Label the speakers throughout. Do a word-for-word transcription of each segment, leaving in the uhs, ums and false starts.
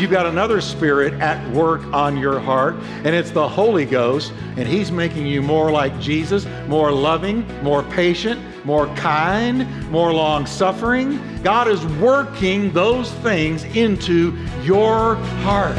Speaker 1: you've got another spirit at work on your heart, and it's the Holy Ghost, and he's making you more like Jesus, more loving, more patient, more kind, more long-suffering. God is working those things into your heart.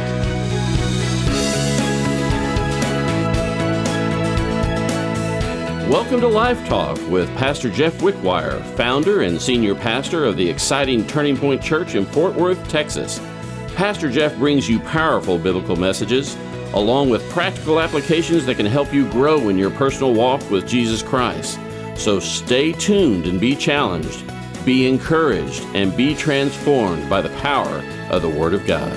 Speaker 2: Welcome to Life Talk with Pastor Jeff Wickwire, founder and senior pastor of the exciting Turning Point Church in Fort Worth, Texas. Pastor Jeff brings you powerful biblical messages, along with practical applications that can help you grow in your personal walk with Jesus Christ. So stay tuned and be challenged, be encouraged, and be transformed by the power of the Word of God.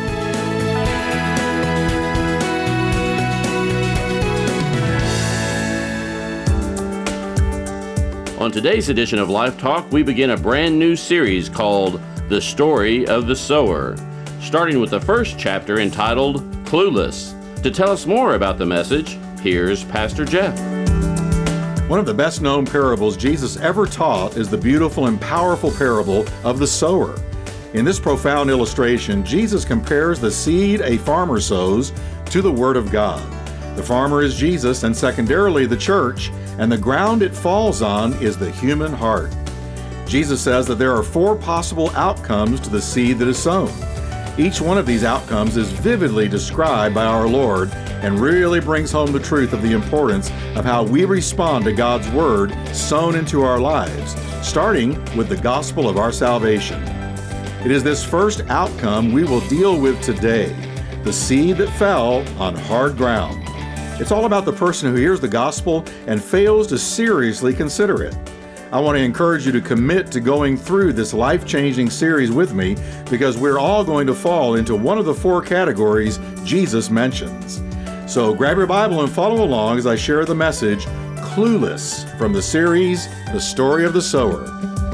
Speaker 2: On today's edition of Life Talk, we begin a brand new series called The Story of the Sower, starting with the first chapter entitled Clueless. To tell us more about the message, here's Pastor Jeff.
Speaker 1: One of the best-known parables Jesus ever taught is the beautiful and powerful parable of the sower. In this profound illustration, Jesus compares the seed a farmer sows to the Word of God. The farmer is Jesus, and secondarily the church, and the ground it falls on is the human heart. Jesus says that there are four possible outcomes to the seed that is sown. Each one of these outcomes is vividly described by our Lord and really brings home the truth of the importance of how we respond to God's Word sown into our lives, starting with the gospel of our salvation. It is this first outcome we will deal with today, the seed that fell on hard ground. It's all about the person who hears the gospel and fails to seriously consider it. I want to encourage you to commit to going through this life-changing series with me, because we're all going to fall into one of the four categories Jesus mentions. So grab your Bible and follow along as I share the message, Clueless, from the series, The Story of the Sower.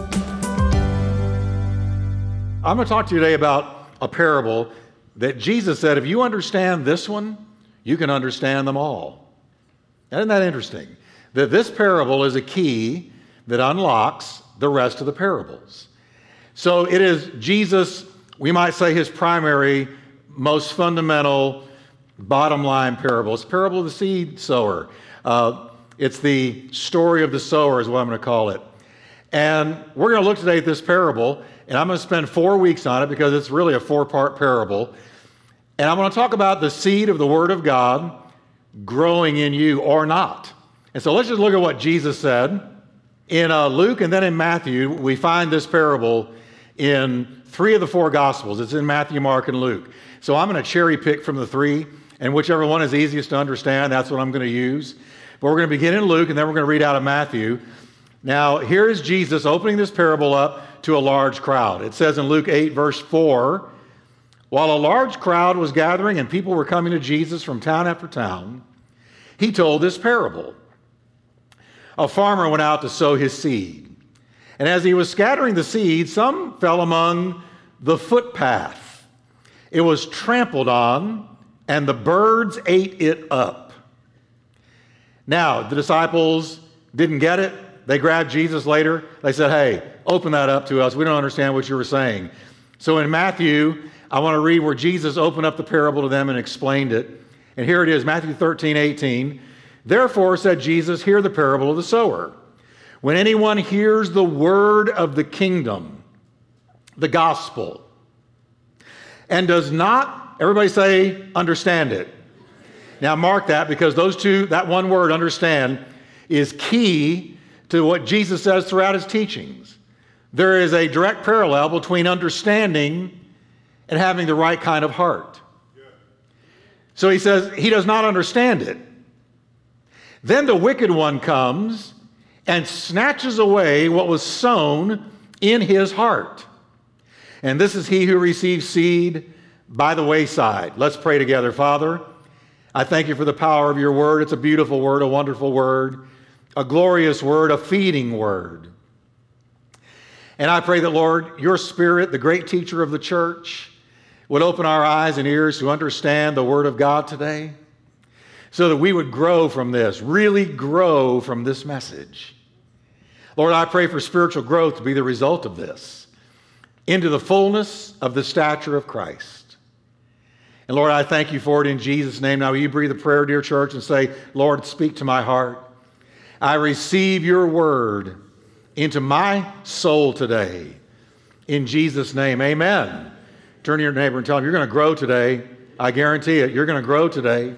Speaker 1: I'm going to talk to you today about a parable that Jesus said, if you understand this one, you can understand them all. Isn't that interesting? That this parable is a key that unlocks the rest of the parables. So it is Jesus, we might say, his primary, most fundamental, bottom line parable. It's the parable of the seed sower. Uh, it's the story of the sower is what I'm going to call it. And we're going to look today at this parable, and I'm going to spend four weeks on it because it's really a four-part parable. And I'm going to talk about the seed of the Word of God growing in you or not. And so let's just look at what Jesus said. In uh, Luke and then in Matthew, we find this parable in three of the four Gospels. It's in Matthew, Mark, and Luke. So I'm going to cherry pick from the three, and whichever one is easiest to understand, that's what I'm going to use. But we're going to begin in Luke, and then we're going to read out of Matthew. Now, here is Jesus opening this parable up to a large crowd. It says in Luke eight, verse four, while a large crowd was gathering and people were coming to Jesus from town after town, he told this parable. A farmer went out to sow his seed. And as he was scattering the seed, some fell among the footpath. It was trampled on, and the birds ate it up. Now, the disciples didn't get it. They grabbed Jesus later. They said, hey, open that up to us. We don't understand what you were saying. So in Matthew, I want to read where Jesus opened up the parable to them and explained it. And here it is, Matthew thirteen, eighteen. Therefore, said Jesus, hear the parable of the sower. When anyone hears the word of the kingdom, the gospel, and does not, everybody say, understand it. Now mark that, because those two, that one word, understand, is key to what Jesus says throughout his teachings. There is a direct parallel between understanding and having the right kind of heart. So he says he does not understand it. Then the wicked one comes and snatches away what was sown in his heart. And this is he who receives seed by the wayside. Let's pray together. Father, I thank you for the power of your word. It's a beautiful word, a wonderful word, a glorious word, a feeding word. And I pray that, Lord, your Spirit, the great teacher of the church, would open our eyes and ears to understand the Word of God today, so that we would grow from this, really grow from this message. Lord, I pray for spiritual growth to be the result of this, into the fullness of the stature of Christ. And Lord, I thank you for it in Jesus' name. Now, will you breathe a prayer, dear church, and say, Lord, speak to my heart. I receive your word into my soul today. In Jesus' name, amen. Turn to your neighbor and tell him, you're going to grow today. I guarantee it. You're going to grow today.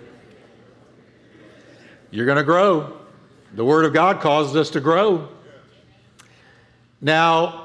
Speaker 1: You're going to grow. The Word of God causes us to grow. Now,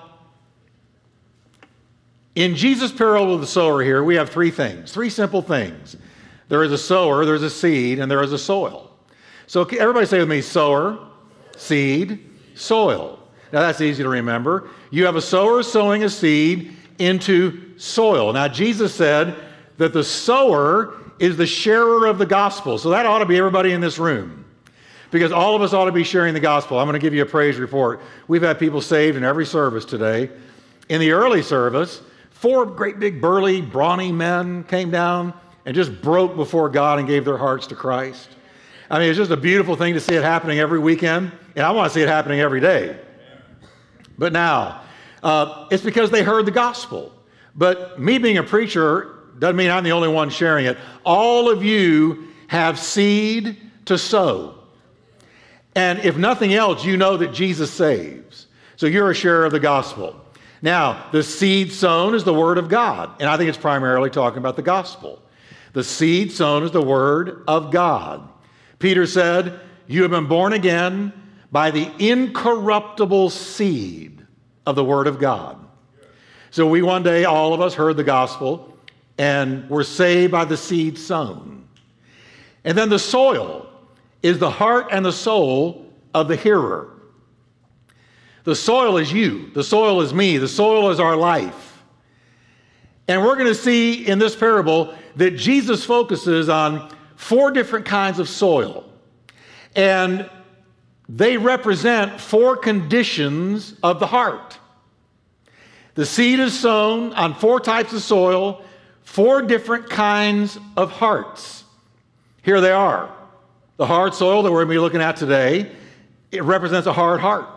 Speaker 1: in Jesus' parable of the sower here, we have three things, three simple things. There is a sower, there's a seed, and there is a soil. So everybody say with me, sower, seed, soil. Now that's easy to remember. You have a sower sowing a seed into soil. Now Jesus said that the sower is the sharer of the gospel. So that ought to be everybody in this room, because all of us ought to be sharing the gospel. I'm going to give you a praise report. We've had people saved in every service today. In the early service, four great big burly, brawny men came down and just broke before God and gave their hearts to Christ. I mean, it's just a beautiful thing to see it happening every weekend, and I want to see it happening every day. But now, uh, it's because they heard the gospel. But me being a preacher doesn't mean I'm the only one sharing it. All of you have seed to sow. And if nothing else, you know that Jesus saves. So you're a sharer of the gospel. Now, the seed sown is the word of God. And I think it's primarily talking about the gospel. The seed sown is the word of God. Peter said, you have been born again by the incorruptible seed of the word of God. So we one day, all of us heard the gospel and were saved by the seed sown. And then the soil is the heart and the soul of the hearer. The soil is you. The soil is me. The soil is our life. And we're going to see in this parable that Jesus focuses on four different kinds of soil. And they represent four conditions of the heart. The seed is sown on four types of soil, four different kinds of hearts. Here they are. The hard soil that we're going to be looking at today, it represents a hard heart.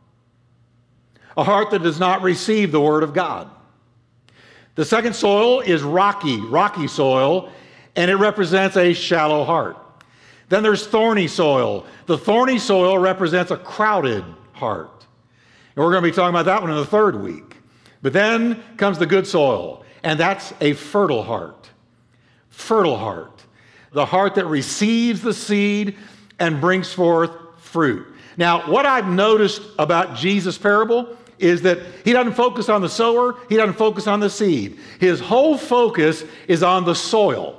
Speaker 1: A heart that does not receive the word of God. The second soil is rocky, rocky soil, and it represents a shallow heart. Then there's thorny soil. The thorny soil represents a crowded heart. And we're going to be talking about that one in the third week. But then comes the good soil, and that's a fertile heart. Fertile heart. The heart that receives the seed and brings forth fruit. Now, what I've noticed about Jesus' parable is that he doesn't focus on the sower, he doesn't focus on the seed. His whole focus is on the soil.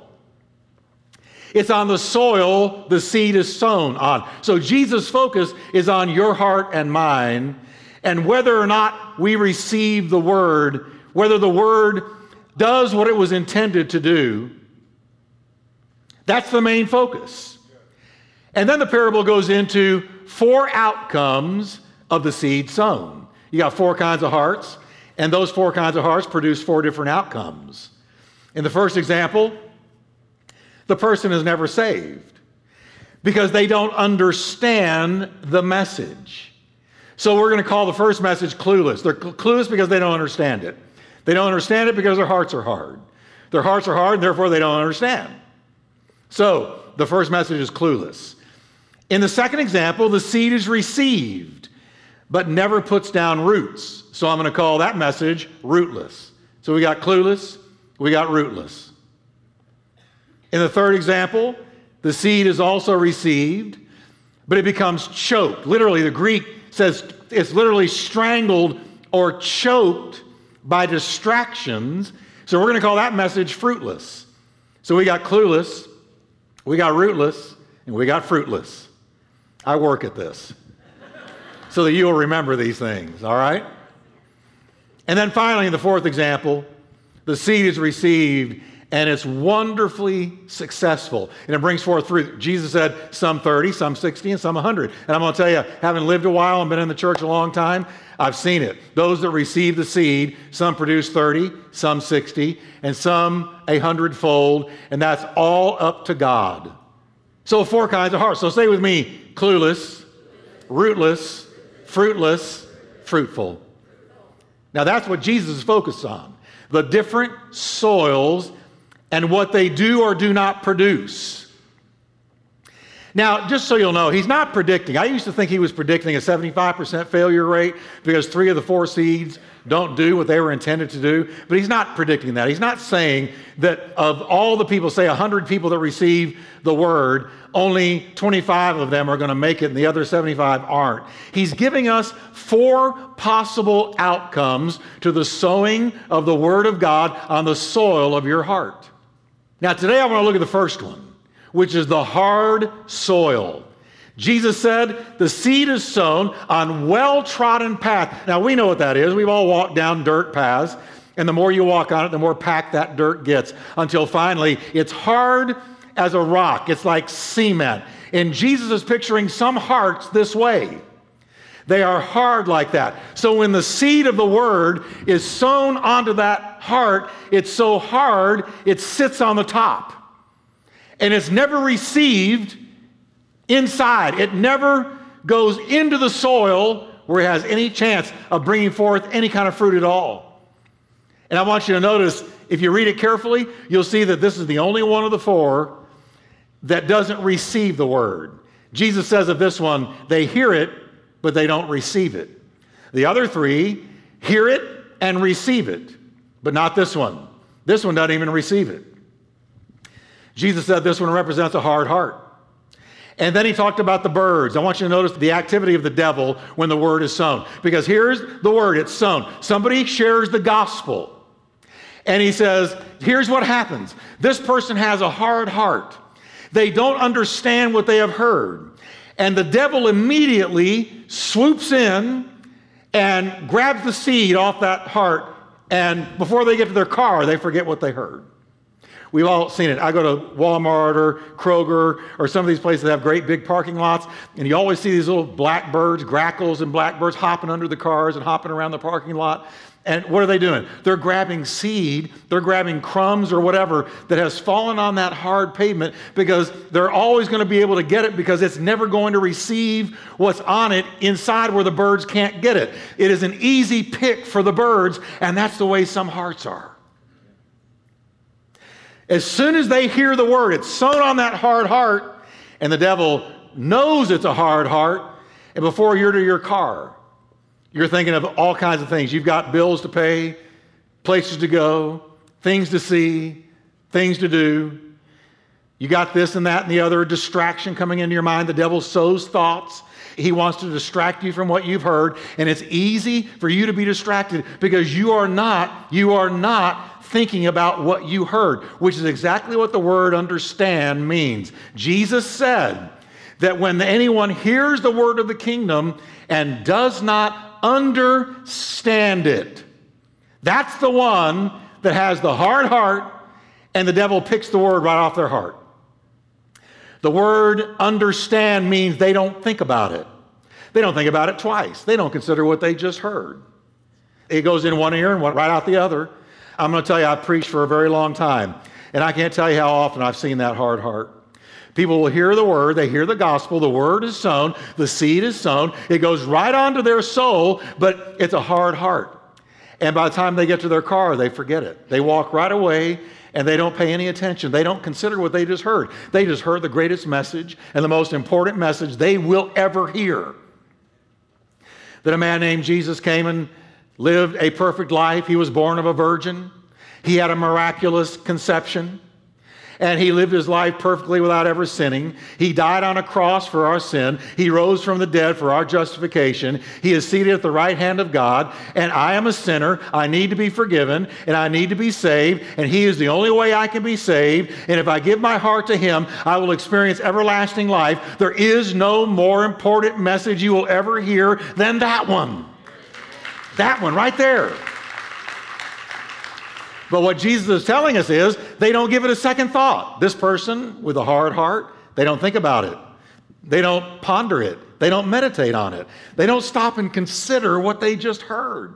Speaker 1: It's on the soil the seed is sown on. So Jesus' focus is on your heart and mine, and whether or not we receive the word, whether the word does what it was intended to do, that's the main focus. And then the parable goes into four outcomes of the seed sown. You got four kinds of hearts, and those four kinds of hearts produce four different outcomes. In the first example, the person is never saved because they don't understand the message. So we're going to call the first message clueless. They're clueless because they don't understand it. They don't understand it because their hearts are hard. Their hearts are hard, and therefore they don't understand. So the first message is clueless. In the second example, the seed is received, but never puts down roots. So I'm going to call that message rootless. So we got clueless, we got rootless. In the third example, the seed is also received, but it becomes choked. Literally, the Greek says it's literally strangled or choked by distractions. So we're going to call that message fruitless. So we got clueless, we got rootless, and we got fruitless. I work at this so that you'll remember these things, all right? And then finally, in the fourth example, the seed is received and it's wonderfully successful. And it brings forth fruit. Jesus said some thirty, some sixty, and some one hundred. And I'm going to tell you, having lived a while and been in the church a long time, I've seen it. Those that receive the seed, some produce thirty, some sixty, and some a hundredfold. And that's all up to God. So four kinds of hearts. So say with me, clueless, rootless, fruitless, fruitful. Now that's what Jesus is focused on. The different soils and what they do or do not produce. Now, just so you'll know, he's not predicting. I used to think he was predicting a seventy-five percent failure rate because three of the four seeds don't do what they were intended to do. But he's not predicting that. He's not saying that of all the people, say one hundred people that receive the word, only twenty-five of them are going to make it and the other seventy-five aren't. He's giving us four possible outcomes to the sowing of the word of God on the soil of your heart. Now, today I want to look at the first one, which is the hard soil. Jesus said the seed is sown on well-trodden path. Now, we know what that is. We've all walked down dirt paths, and the more you walk on it, the more packed that dirt gets, until finally it's hard as a rock. It's like cement. And Jesus is picturing some hearts this way. They are hard like that. So when the seed of the word is sown onto that heart, it's so hard, it sits on the top. And it's never received inside. It never goes into the soil where it has any chance of bringing forth any kind of fruit at all. And I want you to notice, if you read it carefully, you'll see that this is the only one of the four that doesn't receive the word. Jesus says of this one, they hear it, but they don't receive it. The other three hear it and receive it, but not this one. This one doesn't even receive it. Jesus said this one represents a hard heart. And then he talked about the birds. I want you to notice the activity of the devil when the word is sown. Because here's the word, it's sown. Somebody shares the gospel. And he says, here's what happens. This person has a hard heart. They don't understand what they have heard. And the devil immediately swoops in and grabs the seed off that heart. And before they get to their car, they forget what they heard. We've all seen it. I go to Walmart or Kroger or some of these places that have great big parking lots, and you always see these little blackbirds, grackles and blackbirds hopping under the cars and hopping around the parking lot. And what are they doing? They're grabbing seed, they're grabbing crumbs or whatever that has fallen on that hard pavement, because they're always going to be able to get it because it's never going to receive what's on it inside where the birds can't get it. It is an easy pick for the birds, and that's the way some hearts are. As soon as they hear the word, it's sown on that hard heart, and the devil knows it's a hard heart, and before you're to your car, you're thinking of all kinds of things. You've got bills to pay, places to go, things to see, things to do. You got this and that and the other distraction coming into your mind. The devil sows thoughts. He wants to distract you from what you've heard, and it's easy for you to be distracted because you are not, you are not thinking about what you heard, which is exactly what the word understand means. Jesus said that when anyone hears the word of the kingdom and does not understand it, that's the one that has the hard heart, and the devil picks the word right off their heart. The word understand means they don't think about it. They don't think about it twice. They don't consider what they just heard. It goes in one ear and right out the other. I'm going to tell you, I've preached for a very long time, and I can't tell you how often I've seen that hard heart. People will hear the word, they hear the gospel, the word is sown, the seed is sown, it goes right onto their soul, but it's a hard heart. And by the time they get to their car, they forget it. They walk right away, and they don't pay any attention. They don't consider what they just heard. They just heard the greatest message and the most important message they will ever hear. That a man named Jesus came and lived a perfect life. He was born of a virgin. He had a miraculous conception. And he lived his life perfectly without ever sinning. He died on a cross for our sin. He rose from the dead for our justification. He is seated at the right hand of God. And I am a sinner. I need to be forgiven. And I need to be saved. And he is the only way I can be saved. And if I give my heart to him, I will experience everlasting life. There is no more important message you will ever hear than that one. That one right there. But what Jesus is telling us is they don't give it a second thought. This person with a hard heart, they don't think about it. They don't ponder it. They don't meditate on it. They don't stop and consider what they just heard.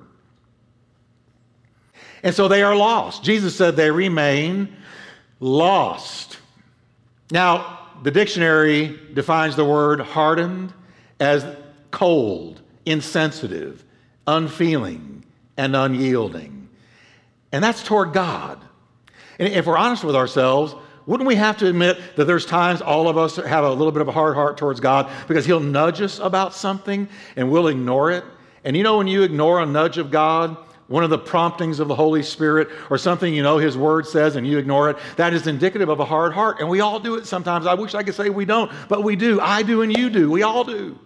Speaker 1: And so they are lost. Jesus said they remain lost. Now, the dictionary defines the word hardened as cold, insensitive, unfeeling, and unyielding. And that's toward God. And if we're honest with ourselves, wouldn't we have to admit that there's times all of us have a little bit of a hard heart towards God because he'll nudge us about something and we'll ignore it? And you know when you ignore a nudge of God, one of the promptings of the Holy Spirit, or something you know his word says and you ignore it, that is indicative of a hard heart. And we all do it sometimes. I wish I could say we don't, but we do. I do and you do. We all do.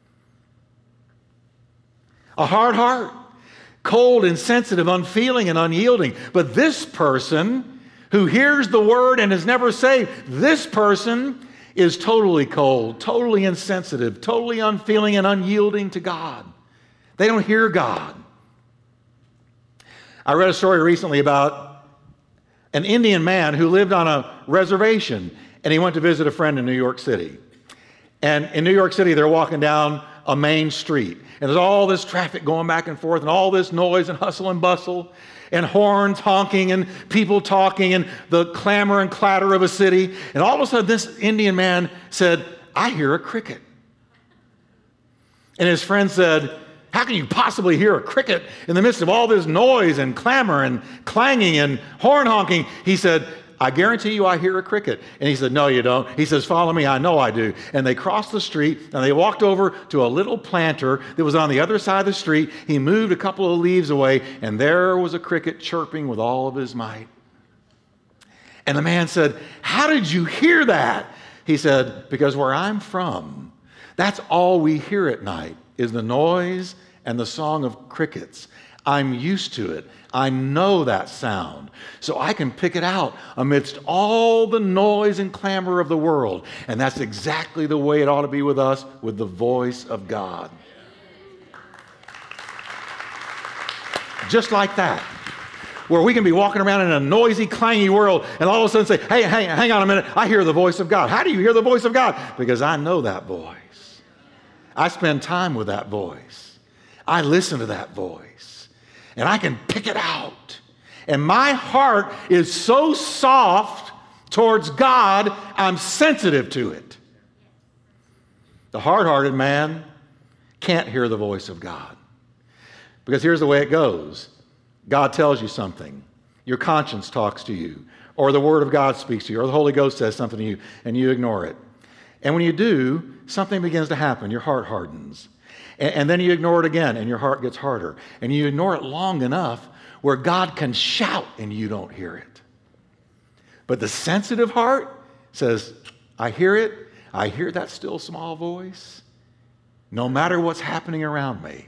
Speaker 1: A hard heart, cold, insensitive, unfeeling, and unyielding. But this person who hears the word and is never saved, this person is totally cold, totally insensitive, totally unfeeling and unyielding to God. They don't hear God. I read a story recently about an Indian man who lived on a reservation, and he went to visit a friend in New York City. And in New York City, they're walking down a main street, and there's all this traffic going back and forth, and all this noise and hustle and bustle, and horns honking, and people talking, and the clamor and clatter of a city. And all of a sudden, this Indian man said, "I hear a cricket." And his friend said, "How can you possibly hear a cricket in the midst of all this noise and clamor and clanging and horn honking?" He said, "I guarantee you I hear a cricket." And he said, "No, you don't." He says, "Follow me, I know I do." And they crossed the street and they walked over to a little planter that was on the other side of the street. He moved a couple of leaves away and there was a cricket chirping with all of his might. And the man said, "How did you hear that?" He said, "Because where I'm from, that's all we hear at night is the noise and the song of crickets. I'm used to it. I know that sound. So I can pick it out amidst all the noise and clamor of the world." And that's exactly the way it ought to be with us, with the voice of God. Just like that. Where we can be walking around in a noisy, clangy world and all of a sudden say, "Hey, hey, hang on a minute. I hear the voice of God." How do you hear the voice of God? Because I know that voice. I spend time with that voice. I listen to that voice. And I can pick it out. And my heart is so soft towards God, I'm sensitive to it. The hard-hearted man can't hear the voice of God. Because here's the way it goes. God tells you something. Your conscience talks to you. Or the Word of God speaks to you. Or the Holy Ghost says something to you, and you ignore it. And when you do, something begins to happen. Your heart hardens. And then you ignore it again, and your heart gets harder. And you ignore it long enough where God can shout and you don't hear it. But the sensitive heart says, "I hear it. I hear that still small voice, no matter what's happening around me."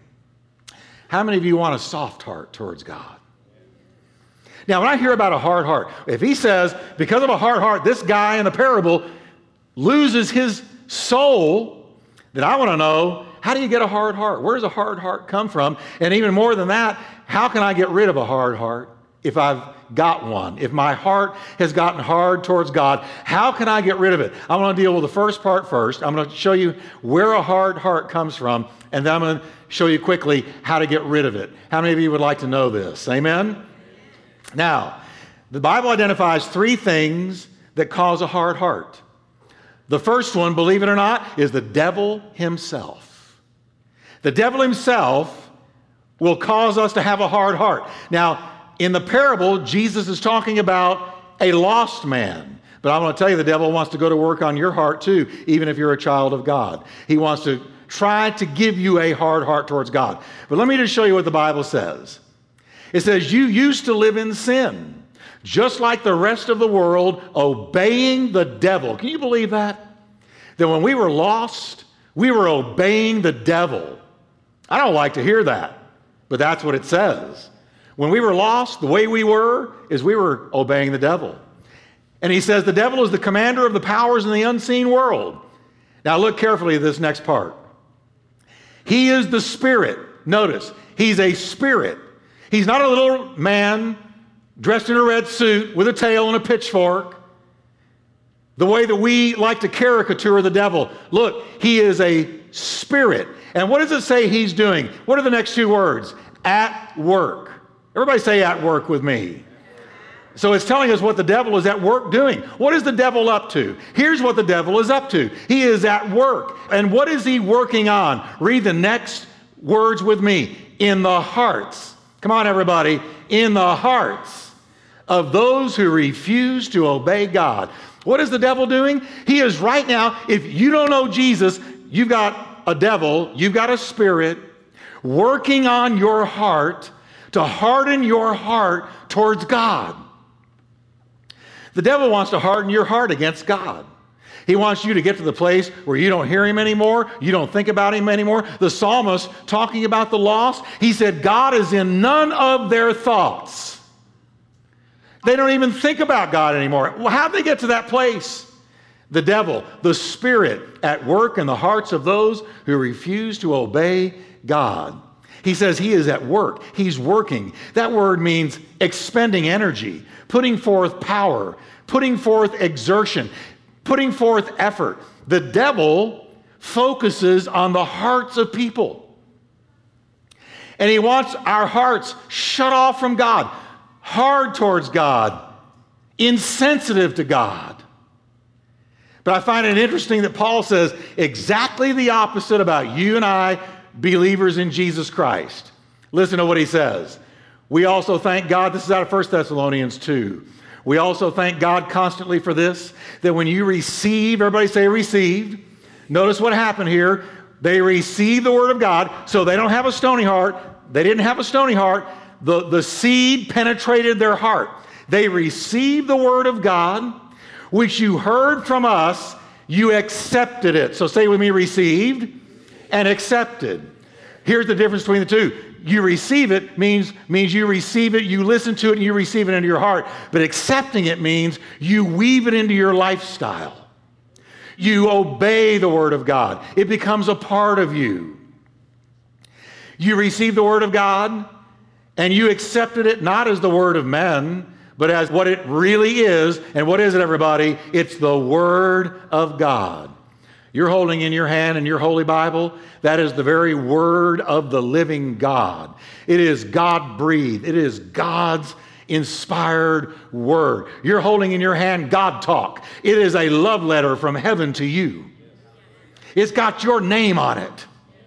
Speaker 1: How many of you want a soft heart towards God? Now, when I hear about a hard heart, if he says, because of a hard heart, this guy in the parable loses his soul, then I want to know, how do you get a hard heart? Where does a hard heart come from? And even more than that, how can I get rid of a hard heart if I've got one? If my heart has gotten hard towards God, how can I get rid of it? I'm going to deal with the first part first. I'm going to show you where a hard heart comes from, and then I'm going to show you quickly how to get rid of it. How many of you would like to know this? Amen? Now, the Bible identifies three things that cause a hard heart. The first one, believe it or not, is the devil himself. The devil himself will cause us to have a hard heart. Now, in the parable, Jesus is talking about a lost man. But I'm going to tell you, the devil wants to go to work on your heart too, even if you're a child of God. He wants to try to give you a hard heart towards God. But let me just show you what the Bible says. It says, "You used to live in sin, just like the rest of the world, obeying the devil." Can you believe that? That when we were lost, we were obeying the devil. I don't like to hear that, but that's what it says. When we were lost, the way we were is we were obeying the devil. And he says the devil is the commander of the powers in the unseen world. Now look carefully at this next part. He is the spirit. Notice, he's a spirit. He's not a little man dressed in a red suit with a tail and a pitchfork. The way that we like to caricature the devil. Look, he is a spirit. And what does it say he's doing? What are the next two words? At work. Everybody say at work with me. So it's telling us what the devil is at work doing. What is the devil up to? Here's what the devil is up to. He is at work. And what is he working on? Read the next words with me. In the hearts. Come on, everybody. In the hearts of those who refuse to obey God. What is the devil doing? He is right now, if you don't know Jesus, you've got a devil, you've got a spirit working on your heart to harden your heart towards God. The devil wants to harden your heart against God. He wants you to get to the place where you don't hear him anymore, you don't think about him anymore. The psalmist, talking about the lost, he said, God is in none of their thoughts. They don't even think about God anymore. Well, how'd they get to that place? The devil, the spirit at work in the hearts of those who refuse to obey God. He says he is at work. He's working. That word means expending energy, putting forth power, putting forth exertion, putting forth effort. The devil focuses on the hearts of people. And he wants our hearts shut off from God, hard towards God, insensitive to God. But I find it interesting that Paul says exactly the opposite about you and I, believers in Jesus Christ. Listen to what he says. We also thank God, this is out of First Thessalonians two. We also thank God constantly for this, that when you receive, everybody say received. Notice what happened here. They received the word of God, so they don't have a stony heart. They didn't have a stony heart. The, the seed penetrated their heart. They received the word of God, which you heard from us, you accepted it. So say with me, received and accepted. Here's the difference between the two. You receive it means, means you receive it, you listen to it, and you receive it into your heart. But accepting it means you weave it into your lifestyle. You obey the word of God. It becomes a part of you. You receive the word of God, and you accepted it not as the word of men, but as what it really is. And what is it, everybody? It's the word of God. You're holding in your hand in your Holy Bible, that is the very word of the living God. It is God-breathed. It is God's inspired word. You're holding in your hand God talk. It is a love letter from heaven to you. It's got your name on it.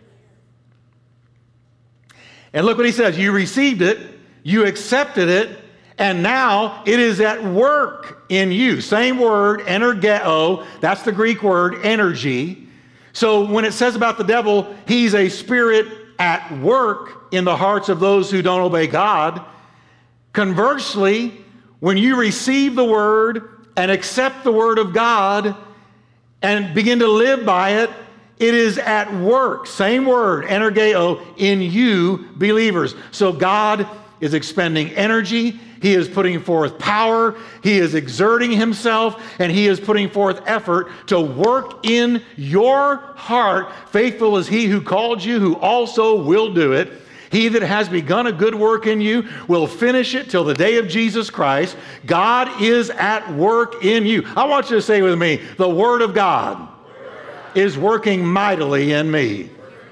Speaker 1: And look what he says. You received it, you accepted it, and now it is at work in you. Same word, energeo. That's the Greek word, energy. So when it says about the devil, he's a spirit at work in the hearts of those who don't obey God. Conversely, when you receive the word and accept the word of God and begin to live by it, it is at work. Same word, energeo, in you believers. So God is expending energy. He is putting forth power. He is exerting himself, and he is putting forth effort to work in your heart. Faithful is he who called you, who also will do it. He that has begun a good work in you will finish it till the day of Jesus Christ. God is at work in you. I want you to say with me, the word of God is working mightily in me.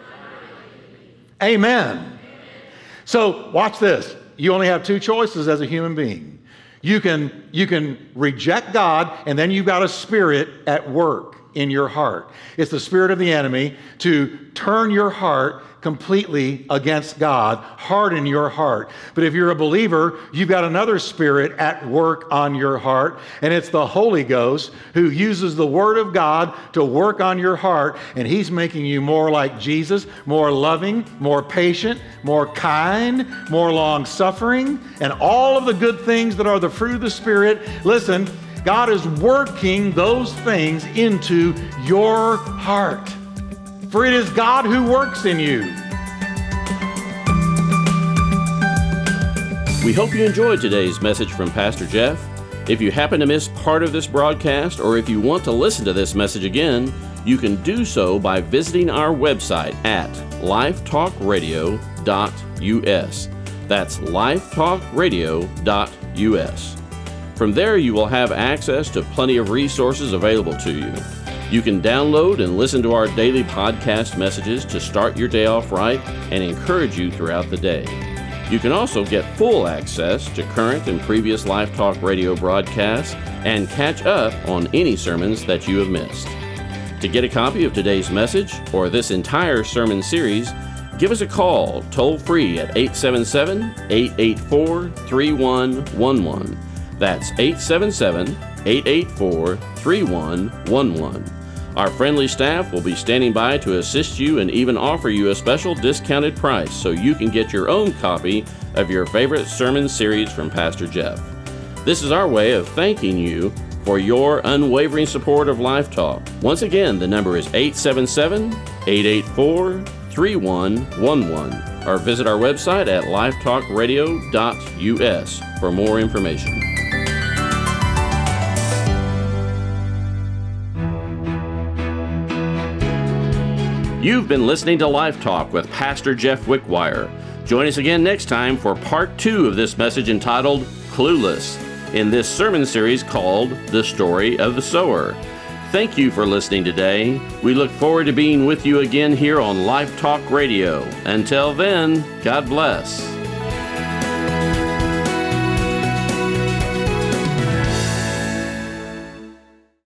Speaker 1: Amen. So watch this. You only have two choices as a human being. You can, you can reject God, and then you've got a spirit at work in your heart. It's the spirit of the enemy to turn your heart completely against God, harden your heart. But if you're a believer, you've got another spirit at work on your heart, and it's the Holy Ghost who uses the Word of God to work on your heart, and He's making you more like Jesus, more loving, more patient, more kind, more long-suffering, and all of the good things that are the fruit of the Spirit. Listen, God is working those things into your heart. For it is God who works in you.
Speaker 2: We hope you enjoyed today's message from Pastor Jeff. If you happen to miss part of this broadcast, or if you want to listen to this message again, you can do so by visiting our website at lifetalk radio dot u s. That's lifetalk radio dot u s. From there, you will have access to plenty of resources available to you. You can download and listen to our daily podcast messages to start your day off right and encourage you throughout the day. You can also get full access to current and previous Life Talk Radio broadcasts and catch up on any sermons that you have missed. To get a copy of today's message or this entire sermon series, give us a call toll-free at eight seven seven, eight eight four, three one one one. That's eight seven seven, eight eight four, three one one one. Our friendly staff will be standing by to assist you and even offer you a special discounted price so you can get your own copy of your favorite sermon series from Pastor Jeff. This is our way of thanking you for your unwavering support of Life Talk. Once again, the number is eight seven seven, eight eight four, three one one one, or visit our website at life talk radio dot u s for more information. You've been listening to Life Talk with Pastor Jeff Wickwire. Join us again next time for part two of this message entitled Clueless, in this sermon series called The Story of the Sower. Thank you for listening today. We look forward to being with you again here on Life Talk Radio. Until then, God bless.